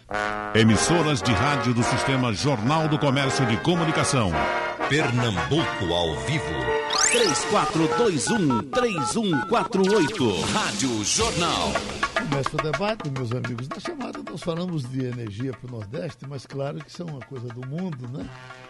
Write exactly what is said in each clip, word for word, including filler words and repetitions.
Emissoras de rádio do Sistema Jornal do Comércio de Comunicação. Pernambuco ao vivo. três quatro dois um, três um quatro oito. Rádio Jornal. Começa o debate, meus amigos. Na chamada nós falamos de energia para o Nordeste, mas claro que isso é uma coisa do mundo, né?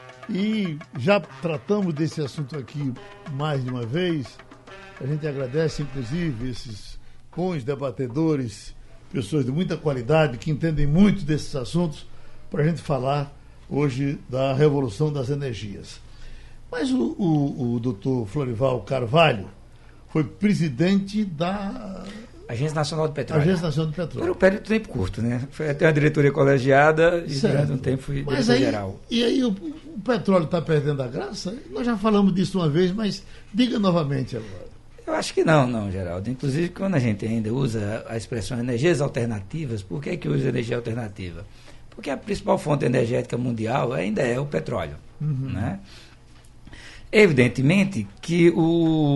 E já tratamos desse assunto aqui mais de uma vez. A gente agradece, inclusive, esses bons debatedores, pessoas de muita qualidade, que entendem muito desses assuntos, para a gente falar hoje da Revolução das Energias. Mas o, o, o doutor Florival Carvalho foi presidente da... Agência Nacional do Petróleo. Agência Nacional do Petróleo. Por um período de tempo curto, né? Foi até uma diretoria colegiada e certo. durante um tempo fui mas diretor aí, geral. E aí o, o petróleo está perdendo a graça? Nós já falamos disso uma vez, mas diga novamente agora. Eu acho que não, não, Geraldo. Inclusive, quando a gente ainda usa a expressão energias alternativas, por que que usa energia alternativa? Porque a principal fonte energética mundial ainda é o petróleo, uhum. né? Evidentemente que o,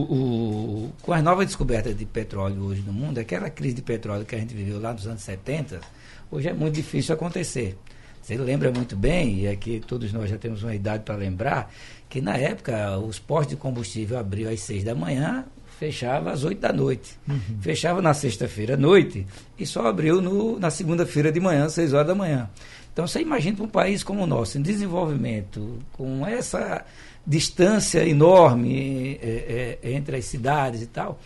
o, com as novas descobertas de petróleo hoje no mundo, aquela crise de petróleo que a gente viveu lá nos anos setenta, hoje é muito difícil acontecer. Você lembra muito bem, e aqui todos nós já temos uma idade para lembrar, que na época os postos de combustível abriam às seis da manhã, fechava às oito da noite. Uhum. Fechava na sexta-feira à noite e só abriu no, na segunda-feira de manhã, às seis horas da manhã. Então você imagina para um país como o nosso, em desenvolvimento, com essa distância enorme é, é, entre as cidades e tal,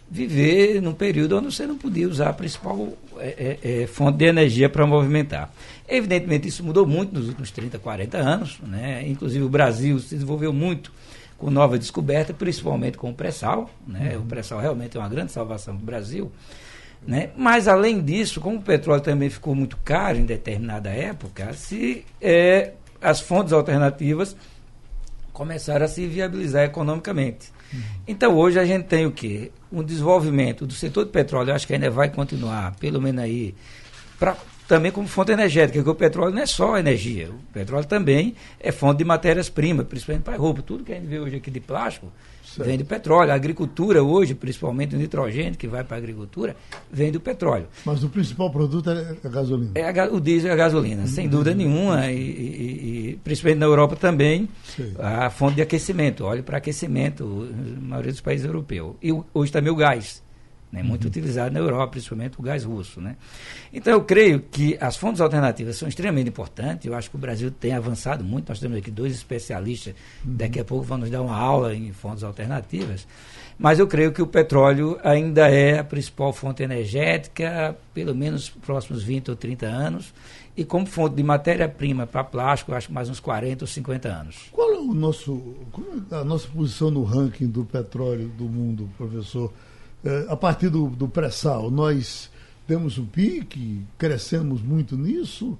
viver num período onde você não podia usar a principal é, é, fonte de energia para movimentar. Evidentemente isso mudou muito nos últimos trinta, quarenta anos, né? Inclusive o Brasil se desenvolveu muito com nova descoberta, principalmente com o pré-sal, né? Uhum. O pré-sal realmente é uma grande salvação para o Brasil, né? Mas além disso, como o petróleo também ficou muito caro em determinada época, se, é, as fontes alternativas começaram a se viabilizar economicamente. Uhum. Então hoje a gente tem o quê? Um desenvolvimento do setor de petróleo, eu acho que ainda vai continuar, pelo menos aí, pra, também como fonte energética, porque o petróleo não é só energia, o petróleo também é fonte de matérias-primas, principalmente para roupa. Tudo que a gente vê hoje aqui de plástico certo. Vem do petróleo. A agricultura hoje, principalmente o nitrogênio que vai para a agricultura, vem do petróleo. Mas o principal produto é a gasolina? É a, o diesel e a gasolina, sem dúvida nenhuma, e, e, e principalmente na Europa também, sim. A fonte de aquecimento, óleo para aquecimento, na maioria dos países europeus. E hoje também o gás. Né, muito uhum. utilizado na Europa, principalmente o gás russo. Né? Então, eu creio que as fontes alternativas são extremamente importantes. Eu acho que o Brasil tem avançado muito. Nós temos aqui dois especialistas, uhum. daqui a pouco vão nos dar uma aula em fontes alternativas. Mas eu creio que o petróleo ainda é a principal fonte energética, pelo menos nos próximos vinte ou trinta anos. E como fonte de matéria-prima para plástico, eu acho que mais uns quarenta ou cinquenta anos. Qual é o nosso, qual é a nossa posição no ranking do petróleo do mundo, professor? A partir do, do pré-sal, nós temos um pique, crescemos muito nisso.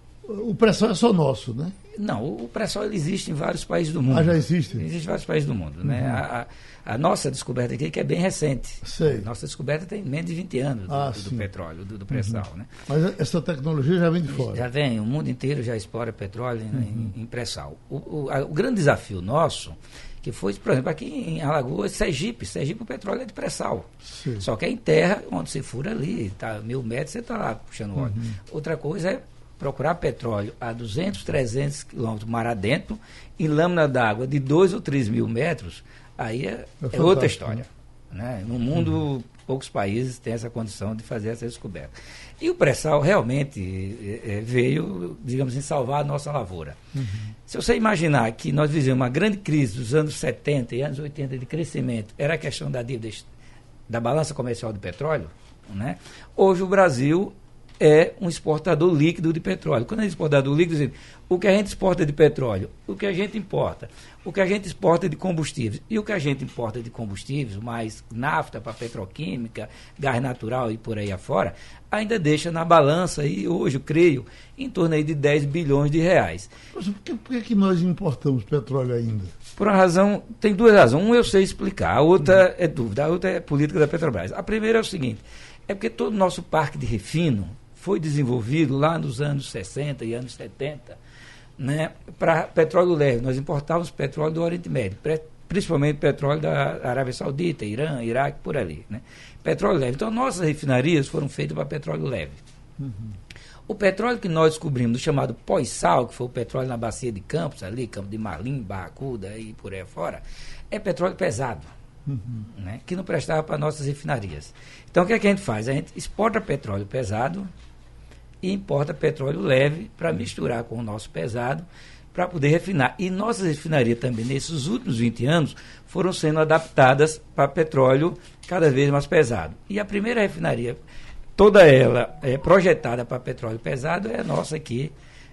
O pré-sal é só nosso, né? Não, o pré-sal ele existe em vários países do mundo. Ah, já existe? Existe em vários países do mundo. Uhum. Né? A, a, a nossa descoberta aqui, que é bem recente. Sei. A nossa descoberta tem menos de vinte anos do, ah, do, do petróleo, do, do pré-sal. Uhum. Né? Mas essa tecnologia já vem de fora? Já vem, o mundo inteiro já explora petróleo uhum. em, em pré-sal. O, o, a, o grande desafio nosso, que foi, por exemplo, aqui em Alagoas, Sergipe. Sergipe, o petróleo é de pré-sal. Sim. Só que é em terra, onde você fura ali, tá, mil metros, você está lá puxando óleo. Uhum. Outra coisa é procurar petróleo a duzentos, trezentos quilômetros mar adentro, em lâmina d'água de dois ou três mil metros, aí é, é, é outra história. Né? No mundo, uhum. poucos países têm essa condição de fazer essa descoberta. E o pré-sal realmente é, veio, digamos assim, salvar a nossa lavoura. Uhum. Se você imaginar que nós vivemos uma grande crise dos anos setenta e anos oitenta de crescimento, era a questão da dívida da balança comercial do petróleo, né? Hoje o Brasil é um exportador líquido de petróleo. Quando é exportador líquido, o que a gente exporta de petróleo, o que a gente importa, o que a gente exporta de combustíveis e o que a gente importa de combustíveis, mais nafta para petroquímica, gás natural e por aí afora, ainda deixa na balança, e hoje eu creio, em torno aí de dez bilhões de reais. Por que, por que nós importamos petróleo ainda? Por uma razão, tem duas razões. Um eu sei explicar, a outra é dúvida, a outra é política da Petrobras. A primeira é o seguinte, é porque todo o nosso parque de refino foi desenvolvido lá nos anos sessenta e anos setenta, né, para petróleo leve. Nós importávamos petróleo do Oriente Médio, principalmente petróleo da Arábia Saudita, Irã, Iraque, por ali. Né? Petróleo leve. Então, nossas refinarias foram feitas para petróleo leve. Uhum. O petróleo que nós descobrimos, do chamado pós-sal, que foi o petróleo na bacia de Campos, ali, Campo de Marlim, Barracuda e por aí fora, é petróleo pesado, uhum. né, que não prestava para nossas refinarias. Então, o que é que a gente faz? A gente exporta petróleo pesado e importa petróleo leve para misturar com o nosso pesado, para poder refinar. E nossas refinarias também, nesses últimos vinte anos, foram sendo adaptadas para petróleo cada vez mais pesado. E a primeira refinaria, toda ela é projetada para petróleo pesado, é a nossa aqui,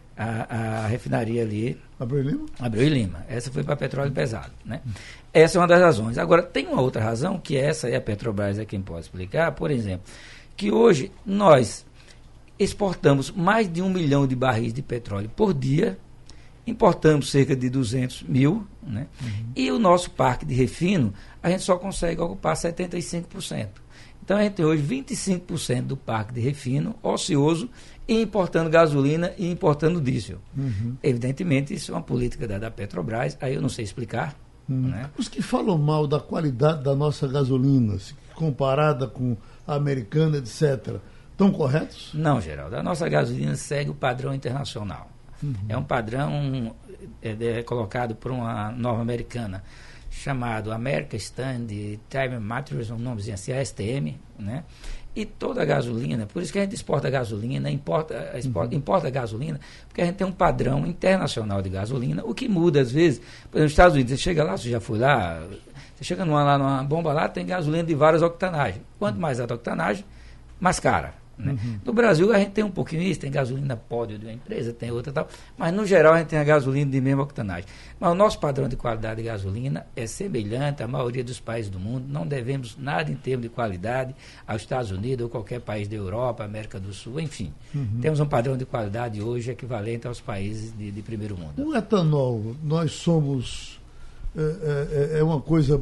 a, a refinaria ali. Abreu e Lima? Abreu e Lima. Essa foi para petróleo pesado, né? Essa é uma das razões. Agora, tem uma outra razão, que essa, e a Petrobras é quem pode explicar, por exemplo, que hoje nós exportamos mais de um milhão de barris de petróleo por dia, importamos cerca de duzentos mil, né? Uhum. E o nosso parque de refino, a gente só consegue ocupar setenta e cinco por cento. Então, a gente tem hoje vinte e cinco por cento do parque de refino ocioso e importando gasolina e importando diesel. Uhum. Evidentemente, isso é uma política da, da Petrobras, aí eu não sei explicar. Uhum. Né? Os que falam mal da qualidade da nossa gasolina, comparada com a americana, etcétera, estão corretos? Não, Geraldo. A nossa gasolina segue o padrão internacional. Uhum. É um padrão é, é, colocado por uma norma americana chamado American Standard Time Materials, um nomezinho assim, A S T M, né? E toda a gasolina, por isso que a gente exporta gasolina, importa, exporta, uhum. importa gasolina, porque a gente tem um padrão internacional de gasolina, o que muda às vezes. Por exemplo, nos Estados Unidos, você chega lá, você já foi lá, você chega numa, lá numa bomba lá, tem gasolina de várias octanagens. Quanto mais alta a octanagem, mais cara. Né? Uhum. No Brasil a gente tem um pouquinho isso, tem gasolina pódio de uma empresa, tem outra tal, mas no geral a gente tem a gasolina de mesma octanagem. Mas o nosso padrão de qualidade de gasolina é semelhante à maioria dos países do mundo, não devemos nada em termos de qualidade aos Estados Unidos ou qualquer país da Europa, América do Sul, enfim. Uhum. Temos um padrão de qualidade hoje equivalente aos países de, de primeiro mundo. O etanol, nós somos... É, é, é uma coisa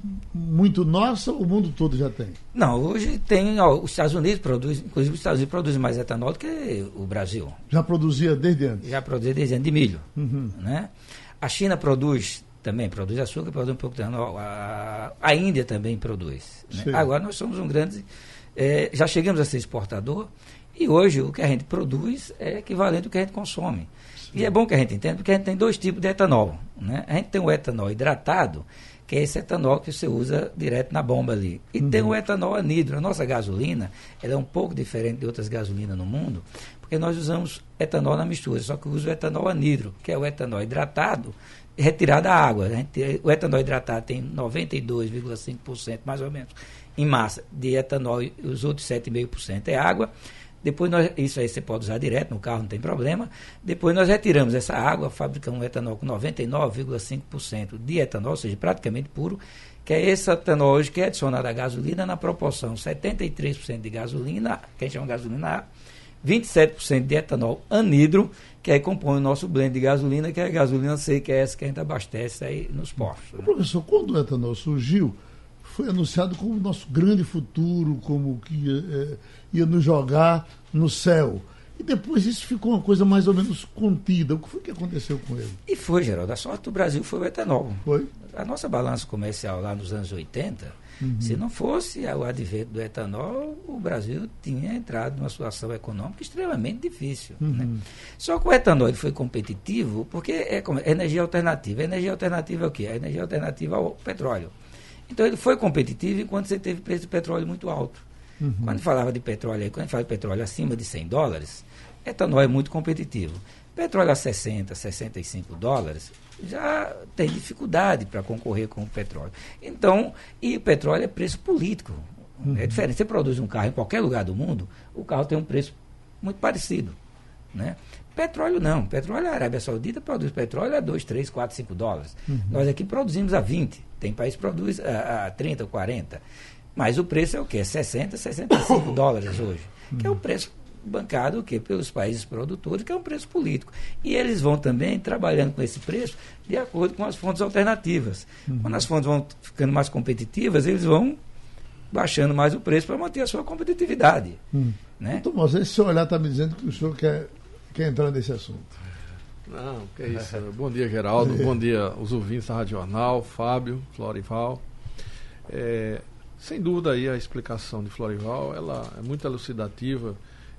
muito nossa, o mundo todo já tem? Não, hoje tem, ó, os Estados Unidos produzem, inclusive os Estados Unidos produzem mais etanol do que o Brasil. Já produzia desde antes? Já produzia desde antes, de milho. Uhum. Né? A China produz, também produz açúcar, produz um pouco de etanol. A, a Índia também produz. Né? Agora nós somos um grande, é, já chegamos a ser exportador e hoje o que a gente produz é equivalente ao que a gente consome. E é bom que a gente entenda, porque a gente tem dois tipos de etanol. Né? A gente tem o etanol hidratado, que é esse etanol que você usa direto na bomba ali. E uhum. tem o etanol anidro. A nossa gasolina ela é um pouco diferente de outras gasolinas no mundo, porque nós usamos etanol na mistura, só que eu uso o etanol anidro, que é o etanol hidratado, retirado da água. A gente, o etanol hidratado tem noventa e dois vírgula cinco por cento, mais ou menos, em massa de etanol, e os outros sete vírgula cinco por cento é água. Depois, nós, isso aí você pode usar direto no carro, não tem problema. Depois nós retiramos essa água, fabricamos um etanol com noventa e nove vírgula cinco por cento de etanol, ou seja, praticamente puro, que é esse etanol hoje que é adicionado à gasolina na proporção setenta e três por cento de gasolina, que a gente chama de gasolina A, vinte e sete por cento de etanol anidro, que aí compõe o nosso blend de gasolina, que é a gasolina C, que é essa que a gente abastece aí nos postos. Né? Professor, quando o etanol surgiu, foi anunciado como o nosso grande futuro, como que ia, é, ia nos jogar no céu. E depois isso ficou uma coisa mais ou menos contida. O que foi que aconteceu com ele? E foi, Geraldo. A sorte do Brasil foi o etanol. Foi? A nossa balança comercial lá nos anos oitenta, uhum. se não fosse o advento do etanol, o Brasil tinha entrado numa situação econômica extremamente difícil. Uhum. Né? Só que o etanol ele foi competitivo porque é, é energia alternativa. A energia alternativa é o quê? A energia alternativa ao petróleo. Então ele foi competitivo enquanto você teve preço de petróleo muito alto. Uhum. Quando falava de petróleo, quando fala de petróleo acima de cem dólares, etanol é muito competitivo. Petróleo a sessenta, sessenta e cinco dólares, já tem dificuldade para concorrer com o petróleo. Então, e o petróleo é preço político. Uhum. É diferente. Você produz um carro em qualquer lugar do mundo, o carro tem um preço muito parecido. Né? Petróleo não. Petróleo, a Arábia Saudita produz petróleo a dois, três, quatro, cinco dólares. Uhum. Nós aqui produzimos a vinte. Tem país que produz a, a trinta, quarenta. Mas o preço é o quê? sessenta, sessenta e cinco dólares hoje. Uhum. Que é o preço bancado o quê? Pelos países produtores, que é um preço político. E eles vão também trabalhando com esse preço de acordo com as fontes alternativas. Uhum. Quando as fontes vão ficando mais competitivas, eles vão baixando mais o preço para manter a sua competitividade. Uhum. Né? Tomás, esse seu olhar está me dizendo que o senhor quer, quer entrar nesse assunto. Não, que é isso. Bom dia, Geraldo. Bom dia, os ouvintes da Rádio Jornal, Fábio, Florival. É, sem dúvida aí a explicação de Florival, ela é muito elucidativa.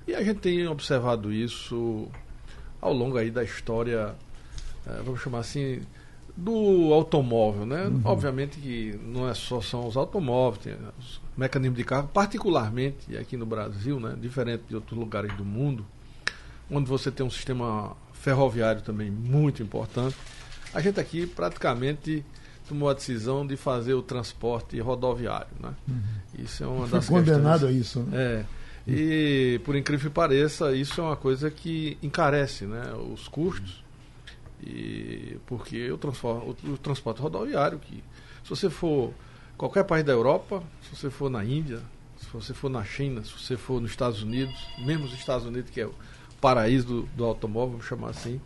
E a gente tem observado isso ao longo aí da história, é, vamos chamar assim, do automóvel, né? Uhum. Obviamente que não é só são os automóveis, tem os mecanismos de carro, particularmente aqui no Brasil, né? Diferente de outros lugares do mundo, onde você tem um sistema ferroviário também muito importante. A gente aqui praticamente tomou a decisão de fazer o transporte rodoviário, né? Uhum. Isso é uma Foi das condenado questões, a isso, né? É. E, por incrível que pareça, isso é uma coisa que encarece, né, os custos, e, porque o transporte, o, o transporte rodoviário, que se você for qualquer país da Europa, se você for na Índia, se você for na China, se você for nos Estados Unidos, mesmo os Estados Unidos, que é o paraíso do, do automóvel, vamos chamar assim,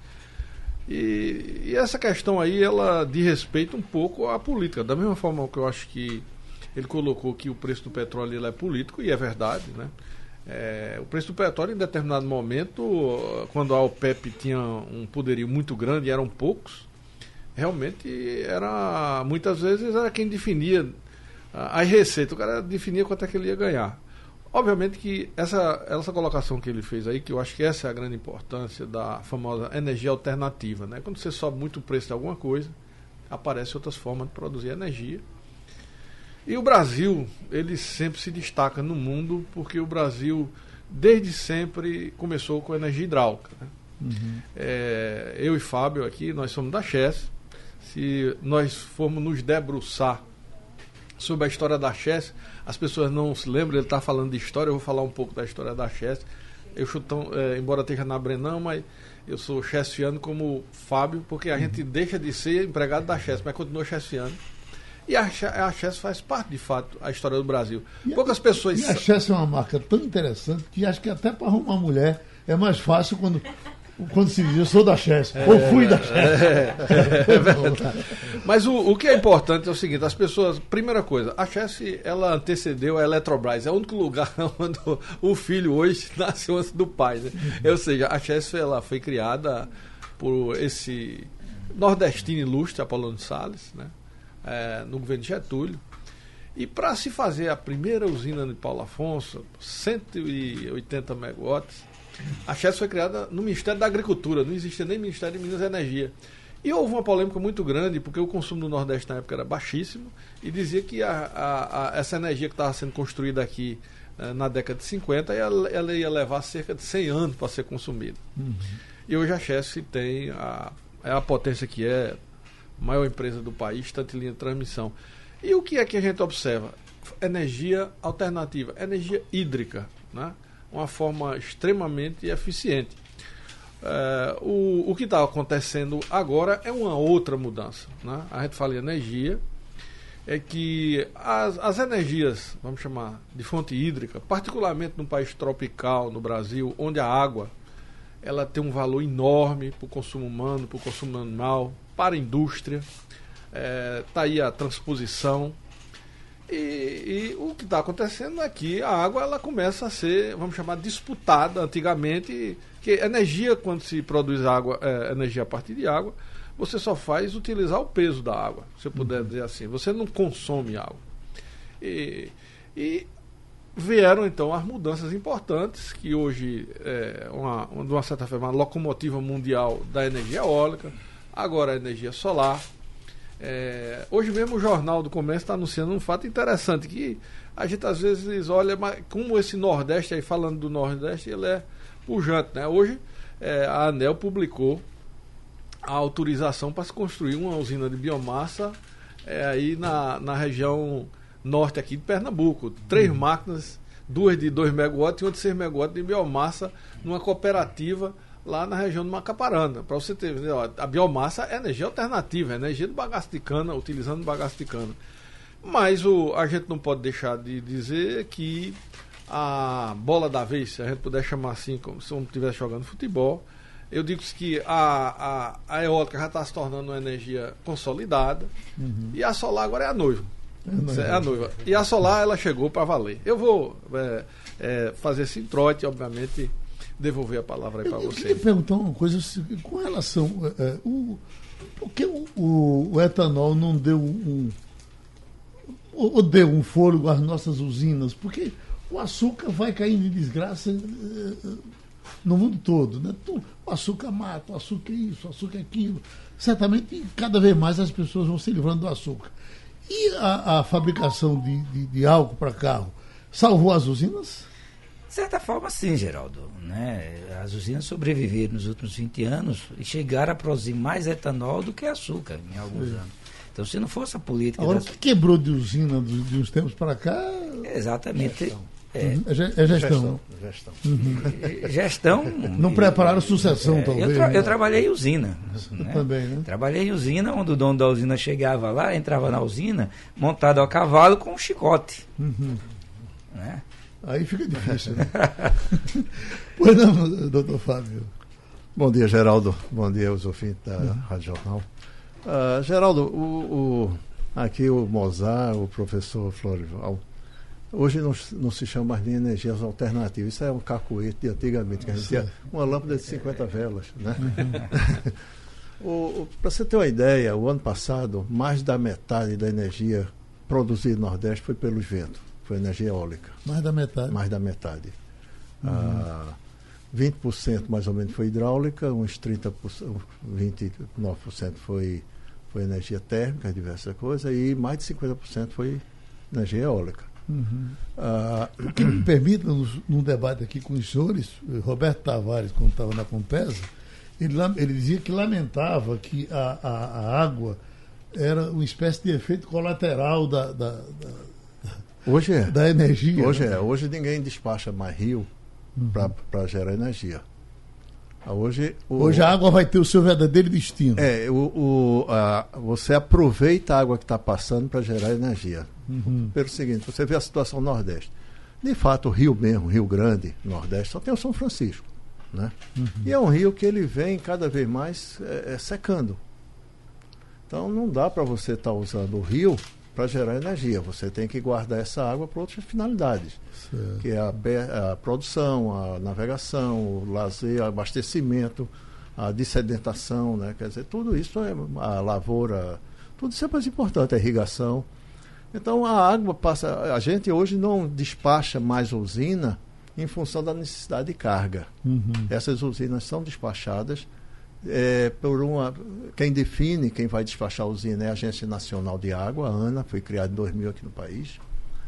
e, e essa questão aí, ela diz respeito um pouco à política, da mesma forma que eu acho que ele colocou que o preço do petróleo ele é político, e é verdade, né? É, o preço do petróleo, em determinado momento, quando a OPEP tinha um poderio muito grande e eram poucos, realmente era, muitas vezes era quem definia as receitas, o cara definia quanto é que ele ia ganhar. Obviamente que essa, essa colocação que ele fez aí, que eu acho que essa é a grande importância da famosa energia alternativa, né? Quando você sobe muito o preço de alguma coisa, aparecem outras formas de produzir energia. E o Brasil, ele sempre se destaca no mundo, porque o Brasil, desde sempre, começou com energia hidráulica, né? Uhum. É, eu e Fábio aqui, nós somos da Chess. Se nós formos nos debruçar sobre a história da Chess, as pessoas não se lembram, ele está falando de história, eu vou falar um pouco da história da Chess. Eu chutão, é, embora esteja na Brenão, mas eu sou chessiano como Fábio, porque a uhum. gente deixa de ser empregado da Chess, mas continua chessiano. E a, a Chess faz parte, de fato, da história do Brasil. E Poucas a, pessoas... E a Chess é uma marca tão interessante que acho que até para arrumar mulher é mais fácil quando, quando se diz eu sou da Chess, é, ou fui da Chess. É, é, é verdade. Mas o, o que é importante é o seguinte, as pessoas... Primeira coisa, a Chess, ela antecedeu a Eletrobras. É o único lugar onde o filho hoje nasceu antes do pai, né? Ou seja, a Chess, ela foi criada por esse nordestino ilustre, Apolônio Salles, né? É, no governo de Getúlio, e para se fazer a primeira usina de Paulo Afonso, cento e oitenta megawatts, a Chess foi criada no Ministério da Agricultura, não existia nem Ministério de Minas e Energia. E houve uma polêmica muito grande, porque o consumo do Nordeste na época era baixíssimo, e dizia que a, a, a, essa energia que estava sendo construída aqui eh, na década de cinquenta, ela, ela ia levar cerca de cem anos para ser consumida. Uhum. E hoje a Chess tem a, é a potência que é, maior empresa do país, tanto em linha de transmissão. E o que é que a gente observa? Energia alternativa, energia hídrica, né? Uma forma extremamente eficiente. É, o, o que está acontecendo agora é uma outra mudança, né? A gente fala em energia, é que as, as energias, vamos chamar de fonte hídrica, particularmente num país tropical, no Brasil, onde a água ela tem um valor enorme para o consumo humano, para o consumo animal, para a indústria, está é, aí a transposição, e, e o que está acontecendo é que a água ela começa a ser, vamos chamar, disputada. Antigamente, que energia, quando se produz água, é, energia a partir de água, você só faz utilizar o peso da água, se eu puder dizer assim, você não consome água. E, e vieram então as mudanças importantes, que hoje é uma, de uma certa forma, uma locomotiva mundial da energia eólica, agora a energia solar. É, hoje mesmo o Jornal do Comércio está anunciando um fato interessante, que a gente às vezes olha, mas como esse Nordeste, aí falando do Nordeste, ele é pujante, né? Hoje é, a ANEEL publicou a autorização para se construir uma usina de biomassa é, aí na, na região norte aqui de Pernambuco. Três uhum. máquinas, duas de dois megawatts e uma de seis megawatts de biomassa numa cooperativa lá na região do Macaparana. Para você ter, ó, a biomassa é energia alternativa, é energia do bagaço de cana, utilizando bagaço de cana. Mas o, a gente não pode deixar de dizer que a bola da vez, se a gente puder chamar assim, como se eu estivesse jogando futebol, eu digo que a, a, a eólica já está se tornando uma energia consolidada, uhum. e a solar agora é a noiva. É, é a noiva. E a solar, ela chegou para valer. Eu vou é, é, fazer esse introite, obviamente, devolver a palavra aí para você. Eu queria perguntar uma coisa, com relação é, o, por que o, o, o etanol não deu um ou deu um fôlego às nossas usinas? Porque o açúcar vai caindo em desgraça uh, no mundo todo. Né? O açúcar mata, o açúcar é isso, o açúcar é aquilo. Certamente, cada vez mais as pessoas vão se livrando do açúcar. E a, a fabricação de, de, de álcool para carro salvou as usinas? De certa forma, sim, Geraldo. Né? As usinas sobreviveram nos últimos vinte anos e chegaram a produzir mais etanol do que açúcar em alguns sim. anos. Então, se não fosse a política... Agora, das... o que quebrou de usina de, de uns tempos para cá... Exatamente. Gestão. É, é gestão. Gestão. Gestão. Uhum. Gestão não prepararam sucessão, é, talvez. Eu, tra né? eu trabalhei em usina. Né? Também, né? Trabalhei em usina, onde o dono da usina chegava lá, entrava na usina, montado a cavalo com um chicote. Uhum. Né? Aí fica difícil, né? Pois não, doutor Fábio. Bom dia, Geraldo. Bom dia aos ouvintes da uhum. Rádio Jornal. Uh, Geraldo, o, o, aqui o Mozart, o professor Florival, hoje não, não se chama mais de energias alternativas. Isso é um cacuete de antigamente, que a gente tinha uma lâmpada de cinquenta velas. Né? Uhum. Para você ter uma ideia, o ano passado, mais da metade da energia produzida no Nordeste foi pelos ventos. Foi energia eólica. Mais da metade? Mais da metade. Uhum. Ah, vinte por cento mais ou menos foi hidráulica, uns trinta por cento, vinte e nove por cento foi, foi energia térmica, diversas coisas, e mais de cinquenta por cento foi energia eólica. Uhum. Ah, o que me permite, num debate aqui com os senhores, Roberto Tavares, quando estava na Compesa, ele, ele dizia que lamentava que a, a, a água era uma espécie de efeito colateral da... da, da Hoje é. Da energia. Hoje né? é. Hoje ninguém despacha mais rio uhum. para gerar energia. Hoje, o, Hoje a água vai ter o seu verdadeiro destino. É, o, o, a, você aproveita a água que está passando para gerar energia. Uhum. Pelo seguinte, você vê a situação no Nordeste. De fato, o rio mesmo, Rio Grande, Nordeste, só tem o São Francisco. Né? Uhum. E é um rio que ele vem cada vez mais é, é, secando. Então não dá para você estar tá usando o rio para gerar energia. Você tem que guardar essa água para outras finalidades, certo. Que é a, a produção, a navegação, o lazer, o abastecimento, a dissedentação, né? Quer dizer, tudo isso é a lavoura, tudo isso é mais importante, a irrigação. Então a água passa, a gente hoje não despacha mais usina em função da necessidade de carga. Uhum. Essas usinas são despachadas É, por uma, quem define, quem vai despachar a usina é a Agência Nacional de Água, a ANA, foi criada em dois mil aqui no país,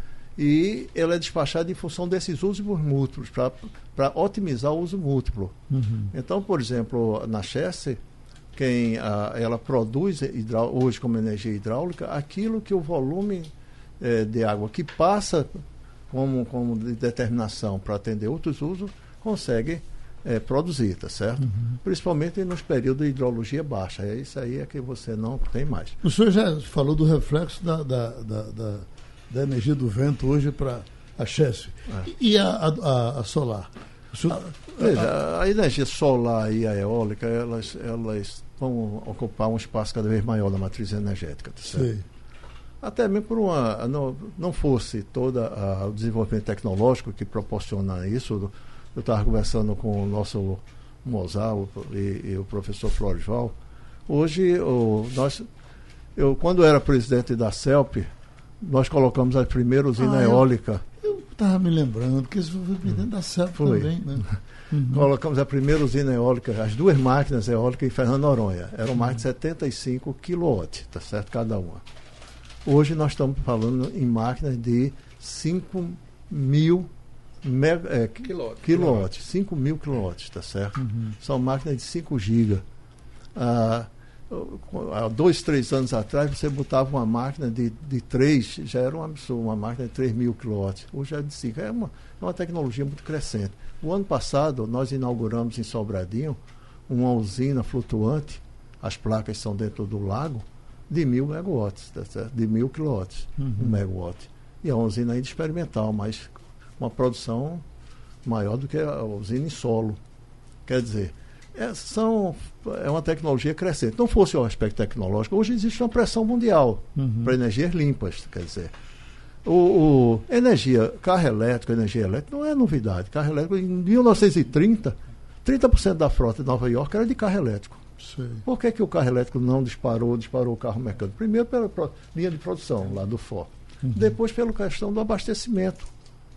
e ela é despachada em função desses usos múltiplos, para otimizar o uso múltiplo. Uhum. Então, por exemplo, na Chesse, quem a, ela produz hidrá, hoje como energia hidráulica aquilo que o volume é, de água que passa como, como de determinação para atender outros usos, consegue É, produzir, tá certo? Uhum. Principalmente nos períodos de hidrologia baixa. É isso aí é que você não tem mais. O senhor já falou do reflexo da, da, da, da, da energia do vento hoje para a Chesse. É. E a, a, a solar? O senhor, a, veja, a, a energia solar e a eólica, elas, elas vão ocupar um espaço cada vez maior na matriz energética, tá certo? Sim. Até mesmo por uma... Não, não fosse todo o desenvolvimento tecnológico que proporciona isso. Eu estava conversando com o nosso Mozart e, e o professor Florival. Hoje, o, nós, eu, quando era presidente da CELP, nós colocamos a primeira usina ah, eólica. Eu estava me lembrando que isso foi presidente hum, da CELP foi. também. Né? Uhum. Colocamos a primeira usina eólica, as duas máquinas eólicas em Fernando Noronha. Eram mais de setenta e cinco quilowatts, tá certo? Cada uma. Hoje nós estamos falando em máquinas de cinco mil Mega, é, quilowatts, quilowatts, cinco mil quilowatts, tá certo? Uhum. São máquinas de cinco gigas. Ah, há dois, três anos atrás, você botava uma máquina de, de três, já era um absurdo, uma máquina de três mil quilowatts. Hoje é de cinco. É uma, é uma tecnologia muito crescente. O ano passado, nós inauguramos em Sobradinho uma usina flutuante, as placas são dentro do lago, de mil megawatts, tá certo? De mil quilowatts, uhum. um megawatt. E é uma usina ainda experimental, mas uma produção maior do que a usina em solo. Quer dizer, é, são, é uma tecnologia crescente. Não fosse o aspecto tecnológico, hoje existe uma pressão mundial uhum. para energias limpas. Quer dizer, o, o, energia, carro elétrico, energia elétrica não é novidade. Carro elétrico, em mil novecentos e trinta, trinta por cento da frota de Nova York era de carro elétrico. Sim. Por que, que o carro elétrico não disparou, disparou o carro mecânico? Primeiro pela linha de produção lá do Ford. Uhum. Depois pela questão do abastecimento.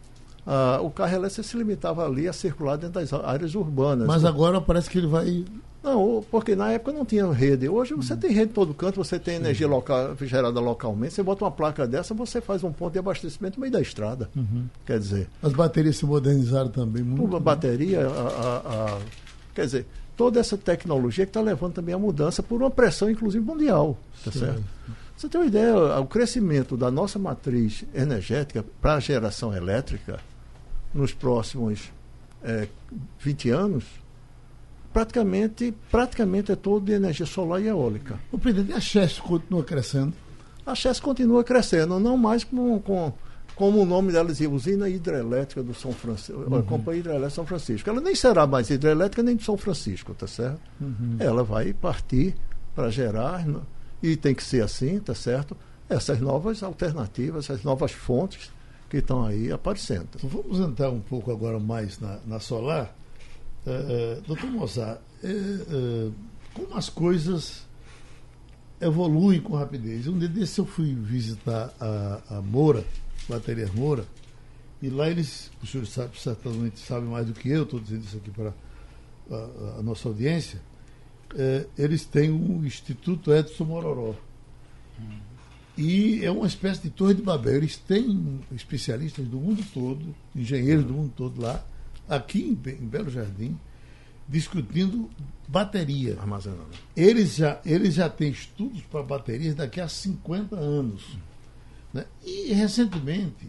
ah, o carro elétrico se limitava ali a circular dentro das áreas urbanas. Mas agora parece que ele vai... Não, porque na época não tinha rede. Hoje você hum. tem rede em todo canto, você tem Sim. energia local, gerada localmente. Você bota uma placa dessa, você faz um ponto de abastecimento no meio da estrada. Uhum. Quer dizer... As baterias se modernizaram também muito. A bateria, a, a, a, quer dizer, toda essa tecnologia que está levando também a mudança por uma pressão, inclusive, mundial. Tá certo? Você tem uma ideia, o crescimento da nossa matriz energética para a geração elétrica nos próximos é, vinte anos, praticamente, praticamente é todo de energia solar e eólica. O presidente, a Chess continua crescendo? A Chess continua crescendo, não mais com, com, como o nome dela dizia, Usina Hidrelétrica do São Francisco, uhum. Companhia Hidrelétrica São Francisco. Ela nem será mais hidrelétrica nem de São Francisco, tá certo? Uhum. Ela vai partir para gerar, e tem que ser assim, tá certo? Essas novas alternativas, essas novas fontes que estão aí aparecendo. Vamos entrar um pouco agora mais na, na solar. Uh, uh, doutor Mozart, uh, uh, como as coisas evoluem com rapidez. Um dia desse eu fui visitar a, a Moura, Baterias Moura, e lá eles, o senhor sabe, certamente sabe mais do que eu, estou dizendo isso aqui para a, a nossa audiência, uh, eles têm um Instituto Edson Mororó. Hum. E é uma espécie de torre de Babel. Eles têm especialistas do mundo todo, engenheiros do mundo todo lá, aqui em, em Belo Jardim, discutindo bateria. Armazenando. Eles já, eles já têm estudos para baterias daqui a cinquenta anos. Né? E, recentemente,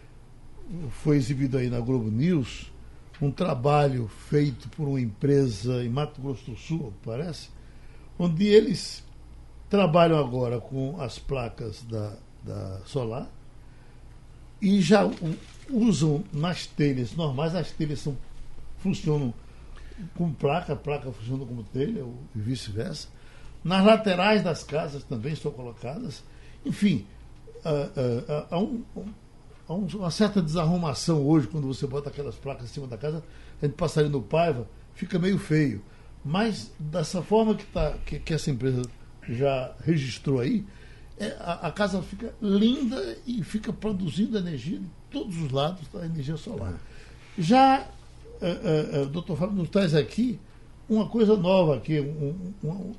foi exibido aí na Globo News um trabalho feito por uma empresa em Mato Grosso do Sul, parece, onde eles trabalham agora com as placas da, da solar e já usam nas telhas normais, as telhas são, funcionam como placa, a placa funciona como telha, e vice-versa. Nas laterais das casas também estão colocadas. Enfim, há, há, há, um, há uma certa desarrumação hoje, quando você bota aquelas placas em cima da casa, a gente passaria no Paiva, fica meio feio. Mas, dessa forma que, tá, que, que essa empresa já registrou aí, é, a, a casa fica linda e fica produzindo energia de todos os lados da energia solar. Já uh, uh, uh, o doutor Fábio nos traz aqui uma coisa nova aqui, um, um, um,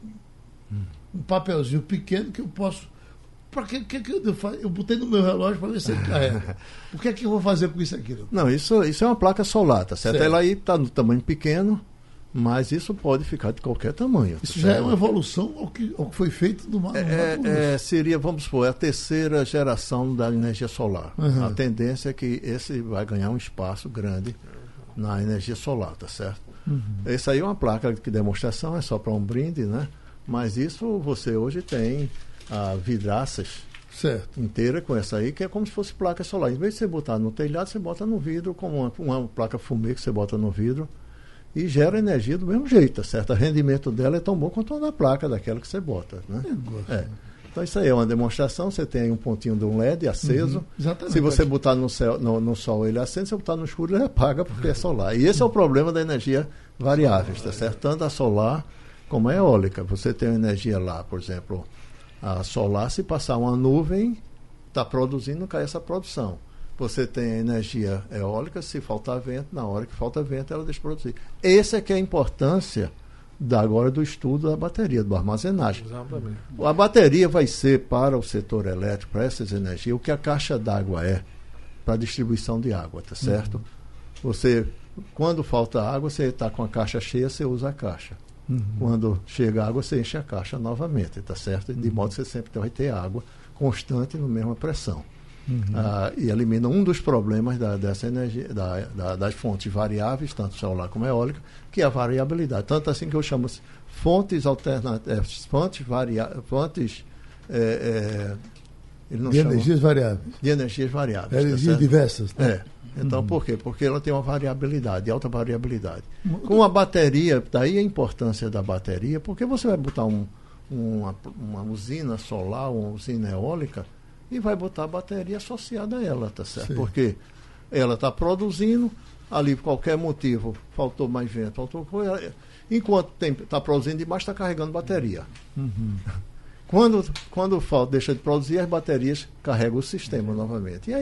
um papelzinho pequeno que eu posso. Para que, que, que eu faço? Eu botei no meu relógio para ver se ele carrega. O que é que eu vou fazer com isso aqui? Doutor? Não, isso, isso é uma placa solar, tá certo? certo. Ela aí está no tamanho pequeno, mas isso pode ficar de qualquer tamanho. Isso já é uma evolução ao que, ao que foi feito do Mato é, é, Seria, vamos supor, a terceira geração da energia solar. Uhum. A tendência é que esse vai ganhar um espaço grande na energia solar, tá certo? Uhum. Essa aí é uma placa de demonstração, é só para um brinde, né? Mas isso você hoje tem ah, vidraças certo. inteira com essa aí, que é como se fosse placa solar. Em vez de você botar no telhado, você bota no vidro, como uma, uma placa fumê que você bota no vidro, e gera energia do mesmo jeito, tá certo? O rendimento dela é tão bom quanto a da placa daquela que você bota, né? É. Então isso aí é uma demonstração, você tem aí um pontinho de um L E D aceso. Uhum. Se você botar no, céu, no, no sol ele acende, se você botar no escuro ele apaga porque é solar. E esse é o problema da energia variável, tá certo? Tanto a solar como a eólica. Você tem uma energia lá, por exemplo, a solar, se passar uma nuvem, está produzindo, cai essa produção. Você tem a energia eólica, se faltar vento, na hora que falta vento, ela deixa de produzir. Essa é que é a importância da, agora do estudo da bateria, do armazenagem. Exatamente. A bateria vai ser para o setor elétrico, para essas energias, o que a caixa d'água é para a distribuição de água, tá certo? Uhum. Você, quando falta água, você está com a caixa cheia, você usa a caixa. Uhum. Quando chega água, você enche a caixa novamente, tá certo? De modo que você sempre vai ter água constante na mesma pressão. Uhum. Ah, e elimina um dos problemas da, dessa energia, da, da, das fontes variáveis, tanto solar como eólica, que é a variabilidade. Tanto assim que eu chamo fontes alternativas, fontes variáveis, fontes é, é, ele não de chama, energias variáveis. De energias variáveis. Energias tá diversas. Né? É. Então, uhum. por quê? Porque ela tem uma variabilidade, alta variabilidade. Uhum. Com a bateria, daí a importância da bateria, porque você vai botar um, uma, uma usina solar, uma usina eólica, e vai botar a bateria associada a ela, tá certo? Sim. Porque ela está produzindo, ali por qualquer motivo, faltou mais vento, faltou coisa, enquanto está produzindo demais, está carregando bateria. Uhum. Quando, quando falta, deixa de produzir, as baterias carregam o sistema uhum. novamente. E aí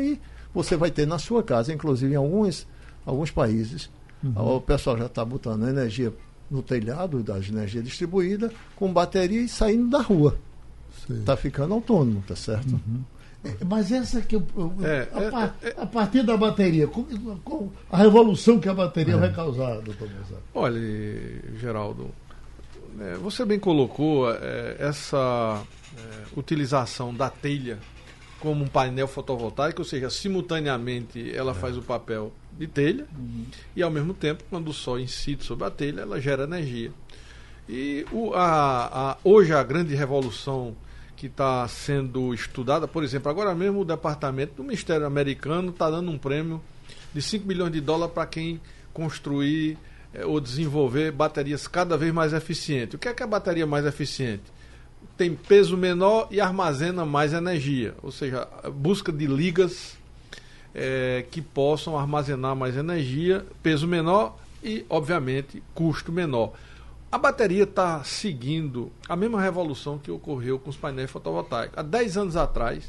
você vai ter na sua casa, inclusive em alguns, alguns países, uhum. o pessoal já está botando energia no telhado, das energia distribuída, com bateria e saindo da rua. Está ficando autônomo, tá certo? Uhum. É, mas essa que eu, eu, é, a, é, par, é, a partir da bateria, com, com a revolução que a bateria é. vai causar, doutor Mozart? Olha, Geraldo, é, você bem colocou é, essa é, utilização da telha como um painel fotovoltaico, ou seja, simultaneamente ela é. faz o papel de telha uhum. e ao mesmo tempo, quando o sol incide sobre a telha, ela gera energia. E o, a, a, hoje a grande revolução que está sendo estudada, por exemplo, agora mesmo o departamento do Ministério americano está dando um prêmio de cinco milhões de dólares para quem construir eh, ou desenvolver baterias cada vez mais eficientes. O que é que é a bateria mais eficiente? Tem peso menor e armazena mais energia, ou seja, busca de ligas eh, que possam armazenar mais energia, peso menor e, obviamente, custo menor. A bateria está seguindo a mesma revolução que ocorreu com os painéis fotovoltaicos. Há dez anos atrás,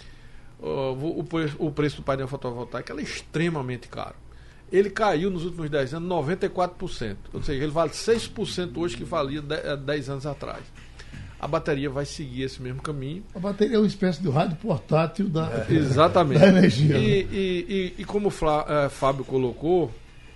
o, o preço do painel fotovoltaico era extremamente caro. Ele caiu nos últimos dez anos noventa e quatro por cento. Ou seja, ele vale seis por cento hoje que valia dez anos atrás. A bateria vai seguir esse mesmo caminho. A bateria é uma espécie de rádio portátil da, é, exatamente. da energia. E, e, e, e como o Flá, é, Fábio colocou,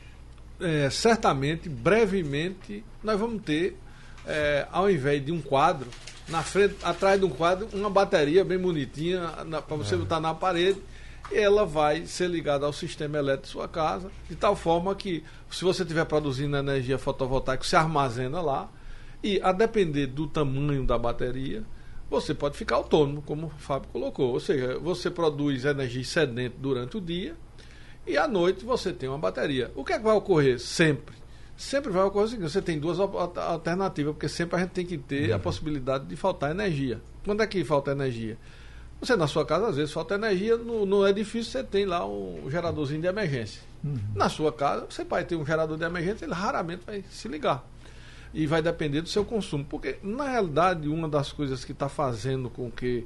É, certamente, brevemente, nós vamos ter, é, ao invés de um quadro, na frente, atrás de um quadro, uma bateria bem bonitinha para você é. botar na parede, e ela vai ser ligada ao sistema elétrico da sua casa, de tal forma que, se você estiver produzindo energia fotovoltaica, se armazena lá, e a depender do tamanho da bateria, você pode ficar autônomo, como o Fábio colocou. Ou seja, você produz energia excedente durante o dia, e à noite você tem uma bateria. O que é que vai ocorrer? Sempre. Sempre vai ocorrer o seguinte, você tem duas alternativas, porque sempre a gente tem que ter uhum. a possibilidade de faltar energia. Quando é que falta energia? Você na sua casa, às vezes, falta energia, no, no edifício você tem lá um geradorzinho de emergência. Uhum. Na sua casa, você vai ter um gerador de emergência, ele raramente vai se ligar. E vai depender do seu consumo. Porque, na realidade, uma das coisas que está fazendo com que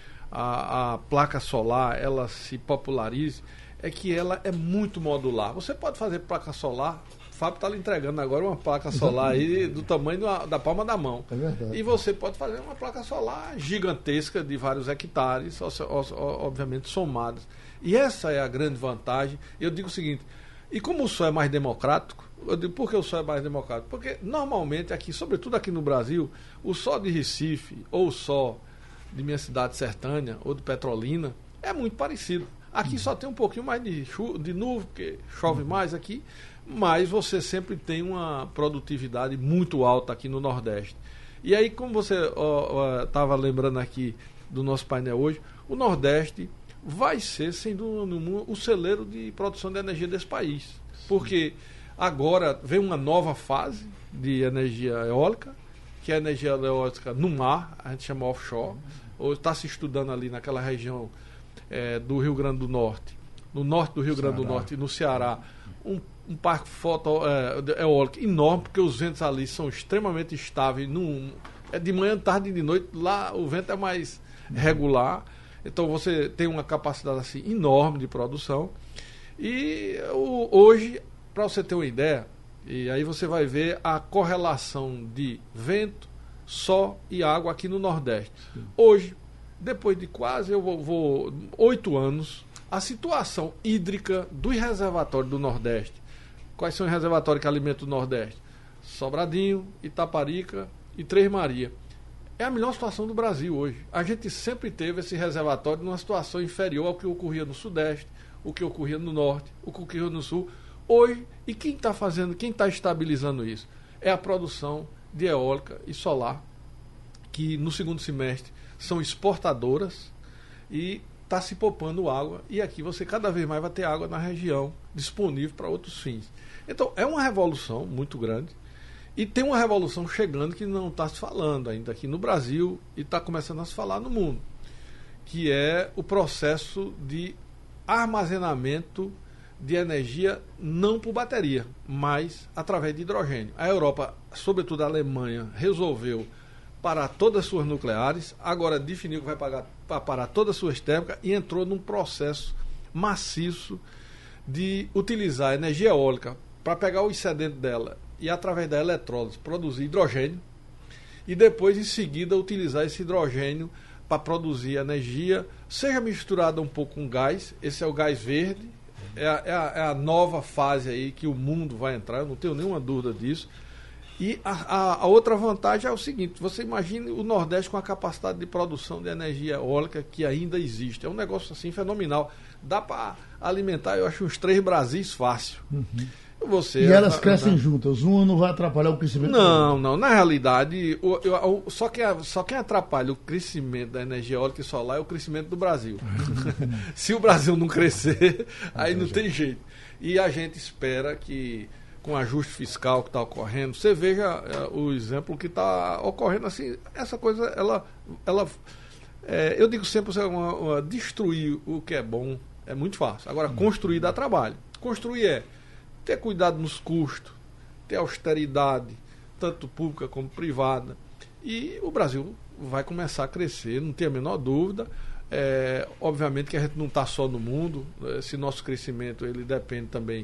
a, a placa solar ela se popularize é que ela é muito modular. Você pode fazer placa solar, o Fábio está lhe entregando agora uma placa solar aí do tamanho da, da palma da mão. É verdade. E você pode fazer uma placa solar gigantesca de vários hectares, obviamente somadas. E essa é a grande vantagem. Eu digo o seguinte, e como o sol é mais democrático, eu digo, por que o sol é mais democrático? Porque normalmente aqui, sobretudo aqui no Brasil, o sol de Recife ou o sol de minha cidade sertânia ou de Petrolina é muito parecido. Aqui só tem um pouquinho mais de, chu- de nuvem, porque chove mais aqui, mas você sempre tem uma produtividade muito alta aqui no Nordeste. E aí, como você estava lembrando aqui do nosso painel hoje, o Nordeste vai ser, sem dúvida nenhuma, o celeiro de produção de energia desse país. Porque agora vem uma nova fase de energia eólica, que é a energia eólica no mar, a gente chama offshore, ou está se estudando ali naquela região É, do Rio Grande do Norte, no norte do Rio Ceará. Grande do Norte, no Ceará, um, um parque foto, é, eólico enorme, porque os ventos ali são extremamente estáveis. Num, é de manhã, tarde e de noite, lá o vento é mais regular, então você tem uma capacidade assim, enorme de produção. E o, hoje, para você ter uma ideia, e aí você vai ver a correlação de vento, sol e água aqui no Nordeste. Sim. Hoje, depois de quase eu vou, vou, oito anos, a situação hídrica dos reservatórios do Nordeste. Quais são os reservatórios que alimentam o Nordeste? Sobradinho, Itaparica e Três Marias. É a melhor situação do Brasil hoje. A gente sempre teve esse reservatório numa situação inferior ao que ocorria no Sudeste, o que ocorria no Norte, o que ocorria no Sul. Hoje, e quem está fazendo, quem está estabilizando isso? É a produção de eólica e solar, que no segundo semestre são exportadoras e está se poupando água, e aqui você cada vez mais vai ter água na região disponível para outros fins. Então é uma revolução muito grande, e tem uma revolução chegando que não está se falando ainda aqui no Brasil e está começando a se falar no mundo, que é o processo de armazenamento de energia não por bateria, mas através de hidrogênio. A Europa, sobretudo a Alemanha, resolveu parar todas as suas nucleares, agora definiu que vai pagar, para parar todas as suas térmicas e entrou num processo maciço de utilizar a energia eólica para pegar o excedente dela e, através da eletrólise, produzir hidrogênio e depois, em seguida, utilizar esse hidrogênio para produzir energia, seja misturada um pouco com gás. Esse é o gás verde, é a, é, a, é a nova fase aí que o mundo vai entrar, eu não tenho nenhuma dúvida disso. E a, a, a outra vantagem é o seguinte: você imagine o Nordeste com a capacidade de produção de energia eólica que ainda existe. É um negócio assim fenomenal. Dá para alimentar, eu acho, uns três Brasis fácil. Uhum. Você, e elas a, crescem a, juntas, uma não vai atrapalhar o crescimento? Não, não. Na realidade, o, eu, o, só, quem, só quem atrapalha o crescimento da energia eólica e solar é o crescimento do Brasil. Se o Brasil não crescer, aí não tem jeito. E a gente espera que, com o ajuste fiscal que está ocorrendo, você veja é, o exemplo que está ocorrendo assim. Essa coisa, ela. ela é, eu digo sempre, uma, uma, destruir o que é bom é muito fácil. Agora, construir dá trabalho. Construir é ter cuidado nos custos, ter austeridade, tanto pública como privada. E o Brasil vai começar a crescer, não tem a menor dúvida. É, obviamente que a gente não está só no mundo. Esse nosso crescimento ele depende também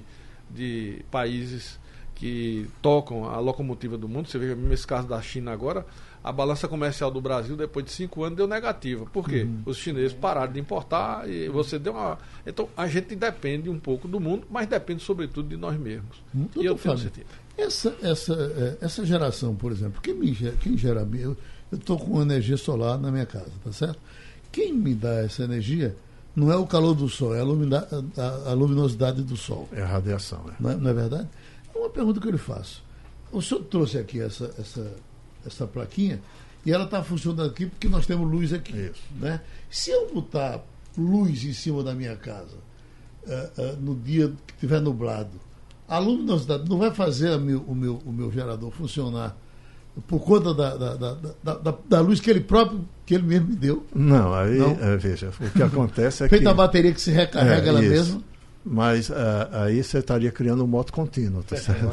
de países que tocam a locomotiva do mundo. Você veja mesmo esse caso da China agora, a balança comercial do Brasil depois de cinco anos deu negativa. Por quê? Uhum. Os chineses pararam de importar e você deu uma... Então a gente depende um pouco do mundo, mas depende sobretudo de nós mesmos. Hum, e eu tenho certeza. Essa, essa, essa geração, por exemplo, quem, me, quem gera... Eu estou com energia solar na minha casa, tá certo? Quem me dá essa energia não é o calor do sol, é a, lumina, a, a luminosidade do sol. É a radiação. É. Não, é, não é verdade? Uma pergunta que eu lhe faço. O senhor trouxe aqui essa, essa, essa plaquinha e ela está funcionando aqui porque nós temos luz aqui. Isso. Né? Se eu botar luz em cima da minha casa uh, uh, no dia que estiver nublado, a luminosidade não vai fazer a meu, o, meu, o meu gerador funcionar por conta da, da, da, da, da, da luz que ele próprio, que ele mesmo me deu? Não, aí, não? É, veja, o que acontece é Feita que... a bateria que se recarrega é, ela isso. mesma. Mas uh, aí você estaria criando um moto contínuo, tá certo?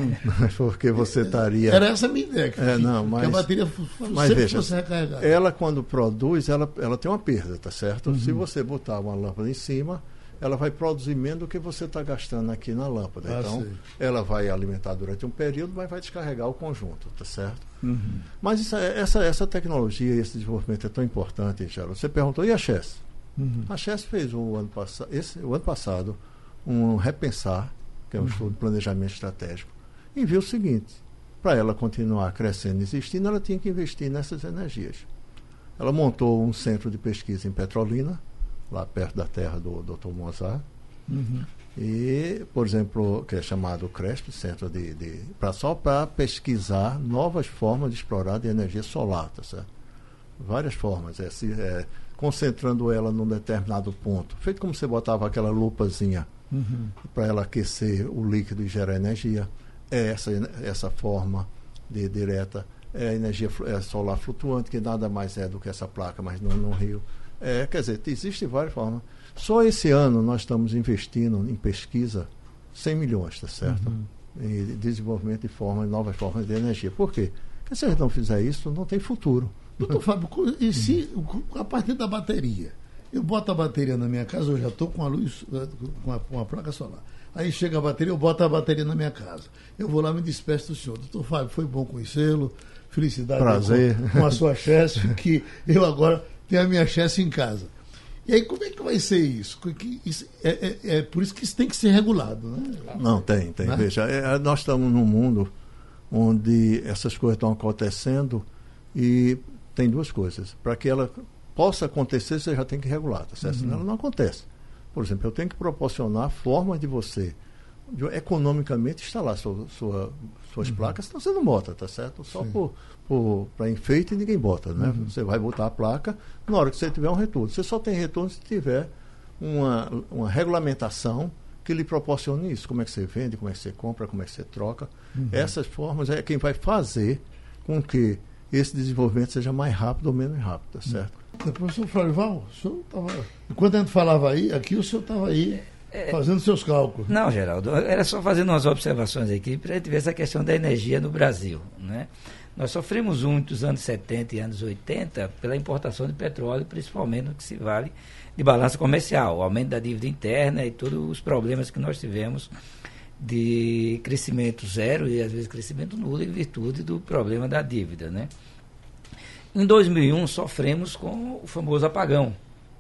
Porque você estaria... Era essa a minha ideia, que, é, não, mas, que a bateria mas sempre veja, fosse recarregada. Ela, quando produz, ela, ela tem uma perda, tá certo? Uhum. Se você botar uma lâmpada em cima, ela vai produzir menos do que você está gastando aqui na lâmpada. Ah, então, sei. ela vai alimentar durante um período, mas vai descarregar o conjunto, tá certo? Uhum. Mas isso, essa, essa tecnologia, esse desenvolvimento é tão importante, Geraldo. Você perguntou, e a Chess? Uhum. A Chess fez o ano, pass esse, o ano passado um repensar, que é um uhum. estudo de planejamento estratégico, e viu o seguinte: para ela continuar crescendo e existindo, ela tinha que investir nessas energias. Ela montou um centro de pesquisa em Petrolina, lá perto da terra do doutor Mozart, uhum. e, por exemplo, que é chamado CRESP, Centro de, de pra, só para pesquisar novas formas de explorar de energia solar, tá certo? Várias formas, é, se, é, concentrando ela num determinado ponto, feito como você botava aquela lupazinha uhum. para ela aquecer o líquido e gerar energia. É essa, essa forma de direta, é a energia é solar flutuante, que nada mais é do que essa placa, mas não no rio. É, quer dizer, existem várias formas. Só esse ano nós estamos investindo em pesquisa cem milhões, tá certo? Uhum. Em desenvolvimento de formas, novas formas de energia. Por quê? Porque se a gente não fizer isso, não tem futuro. Doutor Fábio, e se, a partir da bateria, eu boto a bateria na minha casa, eu já estou com a luz, com a, com a placa solar. Aí chega a bateria, eu boto a bateria na minha casa. Eu vou lá e me despeço do senhor. Doutor Fábio, foi bom conhecê-lo. Felicidade Prazer. Com, com a sua chefe, que eu agora tenho a minha chefe em casa. E aí, como é que vai ser isso? isso é, é, é por isso que isso tem que ser regulado, né? Não, tem, tem. Né? Veja, é, nós estamos num mundo onde essas coisas estão acontecendo e tem duas coisas. Para que ela possa acontecer, você já tem que regular, tá certo? Uhum. Senão ela não acontece. Por exemplo, eu tenho que proporcionar formas de você de, economicamente instalar sua, sua, suas uhum. placas, senão você não bota, tá certo? Só por, por, para enfeite ninguém bota, né? Uhum. Você vai botar a placa na hora que você tiver um retorno. Você só tem retorno se tiver uma, uma regulamentação que lhe proporcione isso. Como é que você vende, como é que você compra, como é que você troca. Uhum. Essas formas é quem vai fazer com que esse desenvolvimento seja mais rápido ou menos rápido, tá certo? Uhum. Professor Florival, o senhor estava... Enquanto a gente falava aí, aqui o senhor estava aí é, fazendo seus cálculos. Não, Geraldo, era só fazendo umas observações aqui para a gente ver essa questão da energia no Brasil, né? Nós sofremos muito nos anos setenta e anos oitenta pela importação de petróleo, principalmente no que se vale de balança comercial, o aumento da dívida interna e todos os problemas que nós tivemos de crescimento zero e às vezes crescimento nulo em virtude do problema da dívida, né? Em dois mil e um sofremos com o famoso apagão,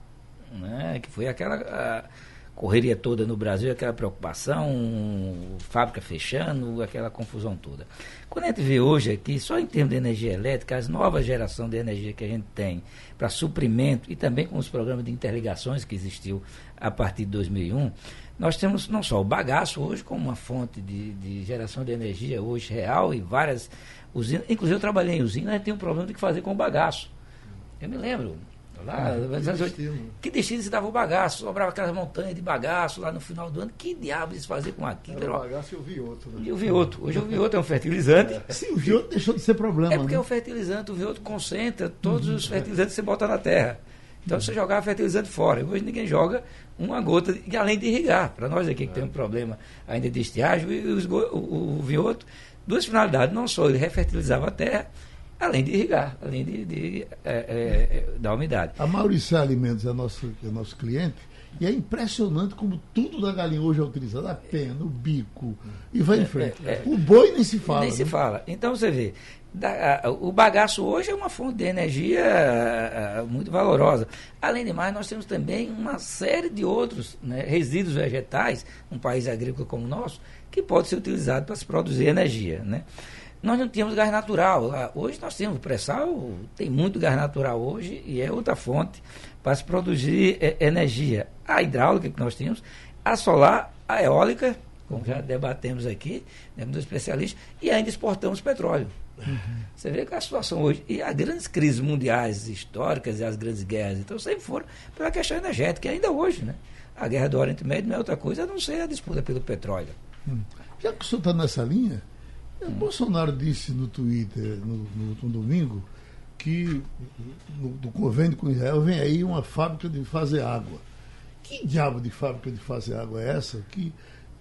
né? Que foi aquela correria toda no Brasil, aquela preocupação, fábrica fechando, aquela confusão toda. Quando a gente vê hoje aqui, só em termos de energia elétrica, as novas gerações de energia que a gente tem para suprimento e também com os programas de interligações que existiu a partir de dois mil e um, nós temos não só o bagaço hoje como uma fonte de, de geração de energia hoje real e várias usinas. Inclusive eu trabalhei em usina, a gente tem um problema de que fazer com o bagaço. Eu me lembro, lá, ah, que destino se dava o bagaço, sobrava aquelas montanhas de bagaço lá no final do ano. Que diabo eles faziam com aquilo? Era o bagaço e o vioto. Né? E o vioto. Hoje o vioto é um fertilizante. É. Sim, o vioto deixou de ser problema. É porque né? o fertilizante, o vioto concentra todos uhum. os fertilizantes que você bota na terra. Então uhum. você jogava fertilizante fora. Hoje ninguém joga uma gota, de, além de irrigar. Para nós aqui que é. tem um problema ainda de estiagem, e o, o, o vioto, duas finalidades. Não só ele refertilizava a terra, além de irrigar, além de, de é, é, dar umidade. A Mauricé Alimentos é nosso, é nosso cliente e é impressionante como tudo da galinha hoje é utilizado, a pena, o bico, e vai em frente. É, é, o boi nem se fala. Nem né? se fala. Então você vê, da, a, o bagaço hoje é uma fonte de energia a, a, muito valorosa. Além de mais, nós temos também uma série de outros né, resíduos vegetais, um país agrícola como o nosso, que pode ser utilizado para se produzir energia, né? Nós não tínhamos gás natural. Hoje nós temos o pré-sal, tem muito gás natural hoje e é outra fonte para se produzir é, energia. A hidráulica que nós tínhamos, a solar, a eólica, como já debatemos aqui, né, dos especialistas, e ainda exportamos petróleo. Uhum. Você vê que a situação hoje, e as grandes crises mundiais históricas e as grandes guerras, então sempre foram pela questão energética, e ainda hoje, né? A guerra do Oriente Médio não é outra coisa a não ser a disputa pelo petróleo. Hum. Já que o senhor está nessa linha, o Bolsonaro disse no Twitter, no, no último domingo, que no, do convênio com Israel vem aí uma fábrica de fazer água. Que diabo de fábrica de fazer água é essa? Que,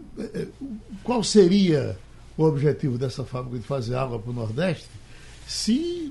é, qual seria o objetivo dessa fábrica de fazer água para o Nordeste se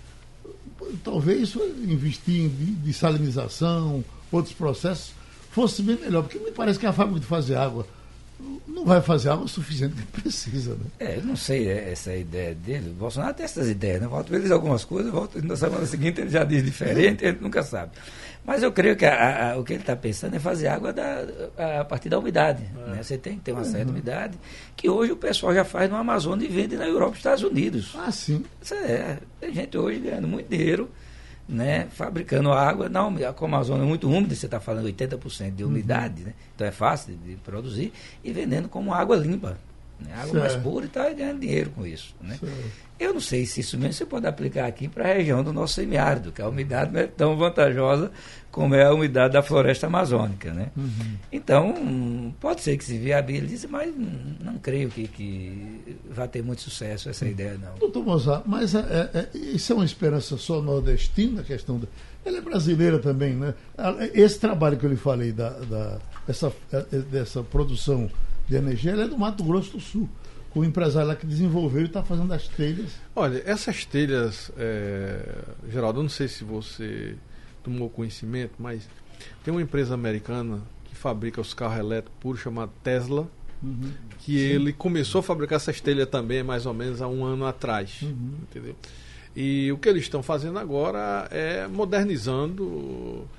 talvez investir em dessalinização, outros processos, fosse bem melhor? Porque me parece que a fábrica de fazer água não vai fazer água o suficiente que precisa, né? É, eu não sei essa ideia dele. O Bolsonaro tem essas ideias, né? Volta ele diz algumas coisas, volta, na semana seguinte ele já diz diferente, ele nunca sabe. Mas eu creio que a, a, o que ele está pensando é fazer água da, a, a partir da umidade. É. Né? Você tem que ter uma certa uhum. umidade, que hoje o pessoal já faz no Amazonas e vende na Europa e Estados Unidos. Ah, sim. Isso é, tem gente hoje ganhando muito dinheiro, né, fabricando água na umidade. Como a Amazônia é muito úmida, você está falando oitenta por cento de umidade, uhum. né? Então é fácil de, de produzir, e vendendo como água limpa, né? Água certo. mais pura, e está ganhando dinheiro com isso. Né? Eu não sei se isso mesmo você pode aplicar aqui para a região do nosso semiárido, que a umidade não é tão vantajosa como é a umidade da floresta amazônica. Né? Uhum. Então, pode ser que se viabilize, mas não creio que, que vai ter muito sucesso essa ideia, não. Doutor Mozart, mas é, é, isso é uma esperança só nordestina, a questão da... Ela é brasileira também, né? Esse trabalho que eu lhe falei, da, da, dessa, dessa produção de energia, ela é do Mato Grosso do Sul. O empresário lá que desenvolveu e está fazendo as telhas. Olha, essas telhas, é, Geraldo, eu não sei se você tomou conhecimento, mas tem uma empresa americana que fabrica os carros elétricos puros, chamada Tesla, uhum. que Sim. ele começou a fabricar essas telhas também mais ou menos há um ano atrás. Uhum. Entendeu? E o que eles estão fazendo agora é modernizando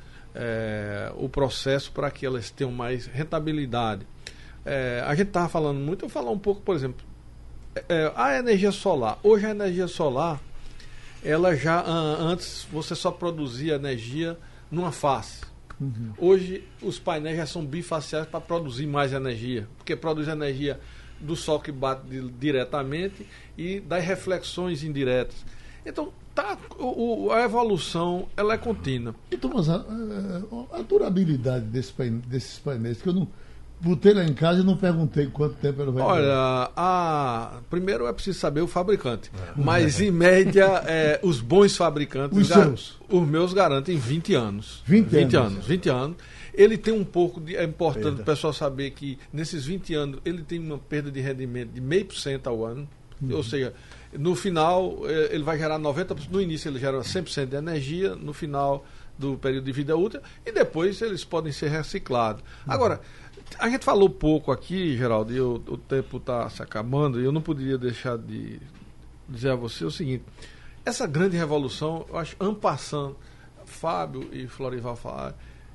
é, o processo para que elas tenham mais rentabilidade. É, a gente estava falando muito, eu vou falar um pouco, por exemplo, é, a energia solar. Hoje a energia solar, ela já, antes você só produzia energia numa face. Uhum. Hoje os painéis já são bifaciais para produzir mais energia, porque produz energia do sol que bate diretamente e das reflexões indiretas. Então, tá, o, a evolução ela é contínua. Então, mas a, a, a durabilidade desse pain, desses painéis, que eu não botei lá em casa e não perguntei quanto tempo ela vai Olha, durar. A, primeiro é preciso saber o fabricante. É. Mas, em média, é, os bons fabricantes, os, gar, seus. os meus garantem vinte anos. vinte, vinte anos. anos. vinte anos. Ele tem um pouco de... É importante o pessoal saber que, nesses vinte anos, ele tem uma perda de rendimento de meio por cento ao ano. Uhum. Ou seja, no final ele vai gerar noventa por cento, no início ele gera cem por cento de energia, no final do período de vida útil, e depois eles podem ser reciclados. Uhum. Agora, a gente falou pouco aqui, Geraldo, e o, o tempo está se acabando, e eu não poderia deixar de dizer a você o seguinte: essa grande revolução, eu acho, en passant, Fábio e Florival falaram,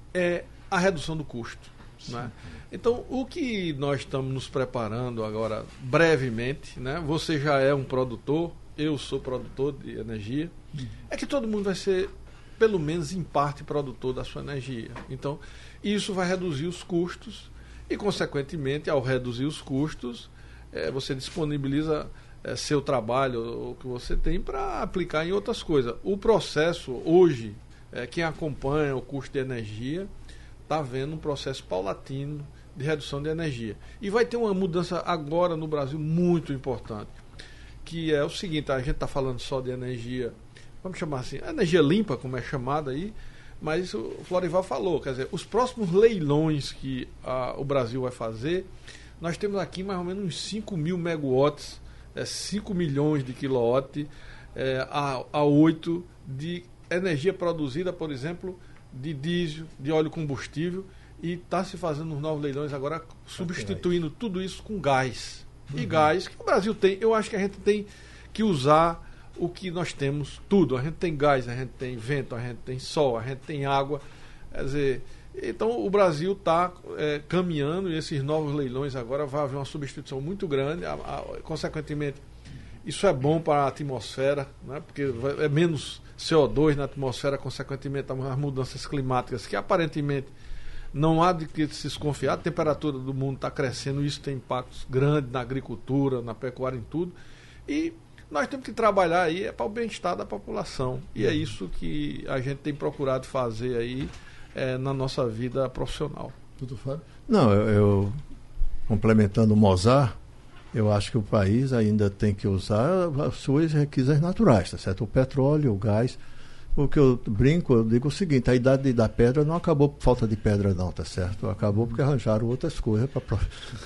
é a redução do custo. Né? Então, o que nós estamos nos preparando agora, brevemente, né? Você já é um produtor, eu sou produtor de energia, uhum. é que todo mundo vai ser, pelo menos em parte, produtor da sua energia. Então, isso vai reduzir os custos e, consequentemente, ao reduzir os custos, é, você disponibiliza é, seu trabalho, o que você tem, para aplicar em outras coisas. O processo, hoje, é, quem acompanha o custo de energia está vendo um processo paulatino de redução de energia. E vai ter uma mudança agora no Brasil muito importante, que é o seguinte: a gente está falando só de energia, vamos chamar assim, energia limpa, como é chamada aí, mas o Florival falou, quer dizer, os próximos leilões que a, o Brasil vai fazer, nós temos aqui mais ou menos uns cinco mil megawatts, é, cinco milhões de quilowatts é, a, a oito de energia produzida, por exemplo, de diesel, de óleo combustível, e está se fazendo nos novos leilões agora, substituindo tudo isso com gás. Uhum. E gás que o Brasil tem, eu acho que a gente tem que usar o que nós temos, tudo. A gente tem gás, a gente tem vento, a gente tem sol, a gente tem água. Quer dizer, então o Brasil está é, caminhando, e esses novos leilões agora vai haver uma substituição muito grande, a, a, consequentemente, isso é bom para a atmosfera, né, porque é menos C O dois na atmosfera, consequentemente as mudanças climáticas, que aparentemente não há de que se desconfiar. A temperatura do mundo está crescendo, isso tem impactos grandes na agricultura, na pecuária, em tudo, e nós temos que trabalhar aí é para o bem-estar da população, e é isso que a gente tem procurado fazer aí é, na nossa vida profissional. Doutor Fábio? Não, eu, eu complementando o Mozart, eu acho que o país ainda tem que usar as suas requisitas naturais, tá certo? O petróleo, o gás. O que eu brinco, eu digo o seguinte: a idade da pedra não acabou por falta de pedra, não, tá certo? Acabou porque arranjaram outras coisas para.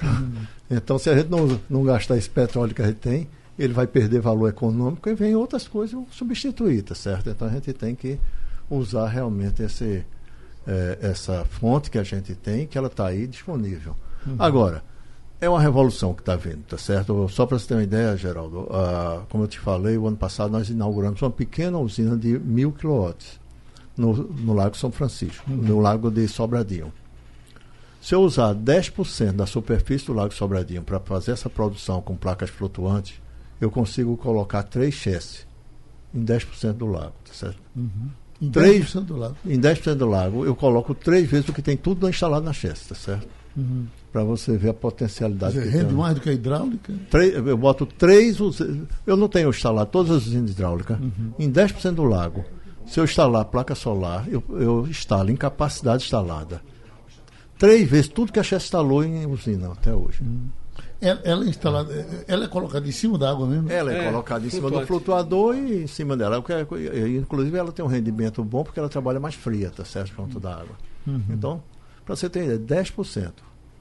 Então, se a gente não, não gastar esse petróleo que a gente tem, ele vai perder valor econômico e vem outras coisas substituir, tá certo? Então a gente tem que usar realmente esse, é, essa fonte que a gente tem, que ela está aí disponível. Uhum. Agora, é uma revolução que está vindo, tá certo? Só para você ter uma ideia, Geraldo, uh, como eu te falei, o ano passado nós inauguramos uma pequena usina de mil quilowatts no, no Lago São Francisco, uhum. no Lago de Sobradinho. Se eu usar dez por cento da superfície do Lago Sobradinho para fazer essa produção com placas flutuantes, eu consigo colocar três chassis em dez por cento do lago, tá certo? Uhum. Em dez por cento do lago? Em dez por cento do lago, eu coloco três vezes o que tem tudo instalado na chassi, tá certo? Uhum. Para você ver a potencialidade. Você que rende tem. mais do que a hidráulica? Três, eu boto três, eu não tenho instalado todas as usinas hidráulicas, uhum. em dez por cento do lago. Se eu instalar a placa solar, eu, eu instalo em capacidade instalada. Três vezes tudo que a chassi instalou em usina até hoje. Uhum. Ela, ela, é instalada, ela é colocada em cima da água mesmo? Ela é, é colocada em cima do flutuador e em cima dela. Inclusive, ela tem um rendimento bom porque ela trabalha mais fria, tá certo? Junto da água. Uhum. Então, para você ter ideia, dez por cento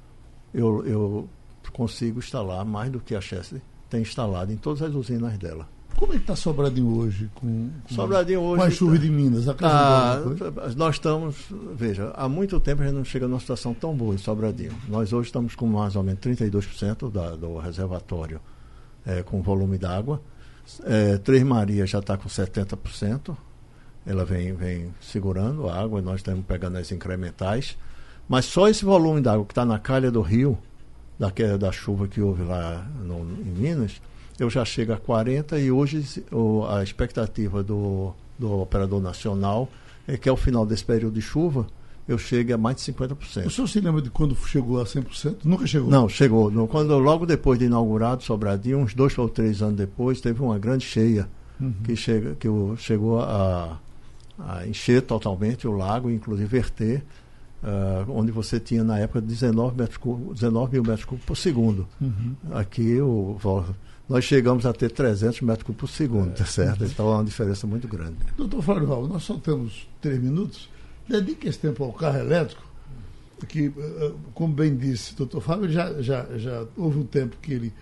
eu, eu consigo instalar mais do que a Chesney tem instalado em todas as usinas dela. Como é que está Sobradinho hoje? Com, com, Sobradinho hoje, com as chuvas de Minas? Ah, nós estamos, veja, há muito tempo a gente não chega numa situação tão boa em Sobradinho. Nós hoje estamos com mais ou menos trinta e dois por cento da, do reservatório é, com volume d'água. É, Três Marias já está com setenta por cento. Ela vem, vem segurando a água, nós estamos pegando as incrementais. Mas só esse volume d'água que está na calha do rio, da, da chuva que houve lá no, em Minas, eu já chego a quarenta e hoje o, a expectativa do, do operador nacional é que ao final desse período de chuva eu chegue a mais de cinquenta por cento. O senhor se lembra de quando chegou a cem por cento? Nunca chegou? Não, chegou. No, quando, logo depois de inaugurado Sobradinho, uns dois ou três anos depois, teve uma grande cheia uhum. que, chega, que o, chegou a, a encher totalmente o lago, inclusive verter, uh, onde você tinha na época dezenove mil metros cúbicos por segundo. Uhum. Aqui o... Nós chegamos a ter trezentos metros cúbicos por segundo, é. Tá certo? Então é uma diferença muito grande. Doutor Florival, nós só temos três minutos. Dedique esse tempo ao carro elétrico, que, como bem disse o doutor Fábio, já, já, já houve um tempo que ele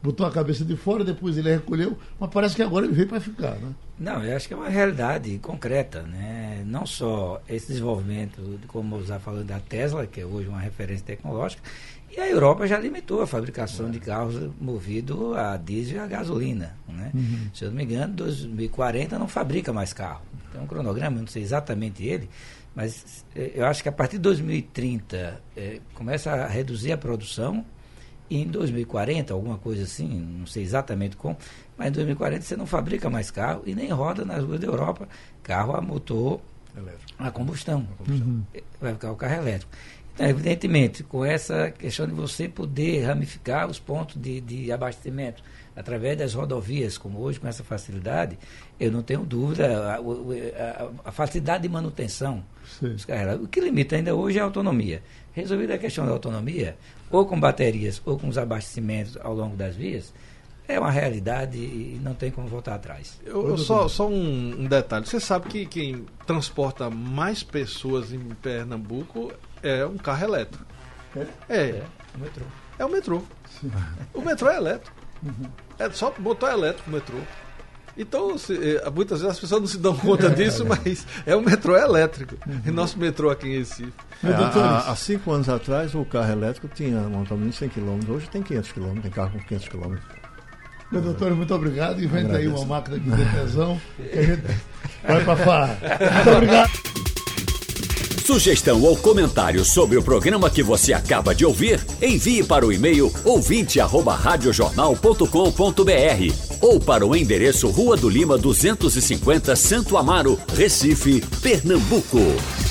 botou a cabeça de fora, depois ele recolheu, mas parece que agora ele veio para ficar, né? Não, eu acho que é uma realidade concreta, né? Não só esse desenvolvimento, como está falando da Tesla, que é hoje uma referência tecnológica, e a Europa já limitou a fabricação é. de carros movidos a diesel e a gasolina, né? Uhum. Se eu não me engano, dois mil e quarenta não fabrica mais carro. Tem um cronograma, eu não sei exatamente ele, mas eu acho que a partir de dois mil e trinta é, começa a reduzir a produção, e em dois mil e quarenta, alguma coisa assim, não sei exatamente como, mas em dois mil e quarenta você não fabrica mais carro e nem roda nas ruas da Europa carro a motor elétrico. a combustão. A combustão. Uhum. Vai ficar o carro elétrico. Então, evidentemente, com essa questão de você poder ramificar os pontos de, de abastecimento através das rodovias, como hoje, com essa facilidade, eu não tenho dúvida, a, a, a facilidade de manutenção dos carros. O que limita ainda hoje é a autonomia. Resolvida a questão da autonomia, ou com baterias, ou com os abastecimentos ao longo das vias, é uma realidade e não tem como voltar atrás. Eu, eu só só um, um detalhe. Você sabe que quem transporta mais pessoas em Pernambuco é um carro elétrico. É? É. É o metrô. É o metrô. Sim. O metrô é elétrico. Uhum. É só motor elétrico o metrô. Então, se, muitas vezes as pessoas não se dão conta disso, mas é o metrô elétrico. Uhum. E nosso metrô aqui em Recife. É, há, há cinco anos atrás, o carro elétrico tinha um autonomia de cem quilômetros. Hoje tem quinhentos quilômetros, tem carro com quinhentos quilômetros. Meu doutor, muito obrigado. Inventa aí uma máquina de detesão que a gente vai para farra. Muito obrigado. Sugestão ou comentário sobre o programa que você acaba de ouvir, envie para o e-mail ouvinte arroba radiojornal ponto com ponto br ou para o endereço Rua do Lima duzentos e cinquenta, Santo Amaro, Recife, Pernambuco.